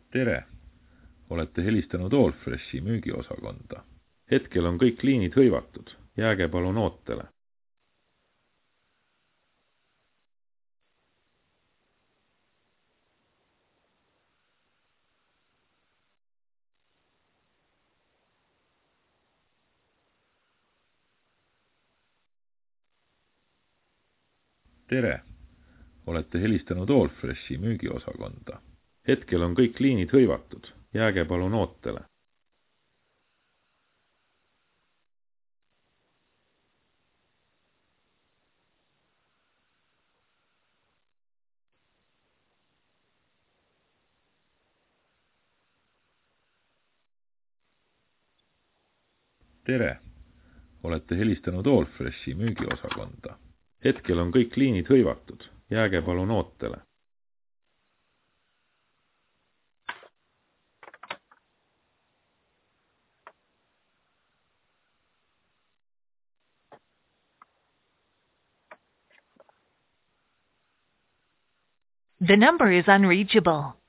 Tere! Olete helistanud Allfreshi müügiosakonda. Hetkel on kõik liinid hõivatud. Jääge palun ootele. Tere! Olete helistanud Allfreshi müügiosakonda. Hetkel on kõik liinid hõivatud. Jääge palun ootele. Tere! Olete helistanud Allfreshi müügiosakonda. Hetkel on kõik liinid hõivatud. Jääge palun ootele. The number is unreachable.